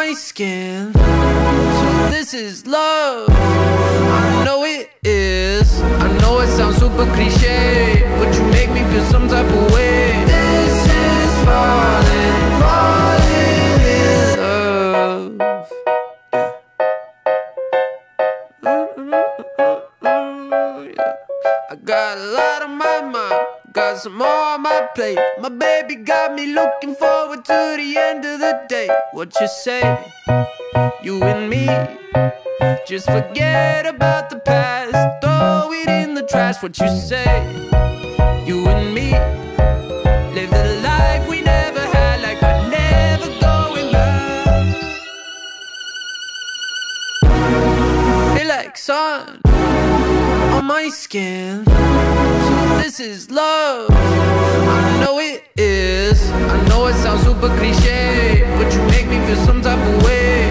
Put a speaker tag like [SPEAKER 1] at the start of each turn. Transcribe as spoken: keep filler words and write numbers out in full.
[SPEAKER 1] my skin. So this is love, I know it is. I know it sounds super cliche, but you make me feel some type of way. This is falling, falling in love. I got a lot on my mind, got some more on my plate. My baby got me looking forward to the end of the day. What you say? You and me, just forget about the past, throw it in the trash. What you say? You and me, live the life we never had, like we're never going back. Feel like sun on my skin. So this is love, I know it is. I know it sounds super cliche, but you make me feel some type of way.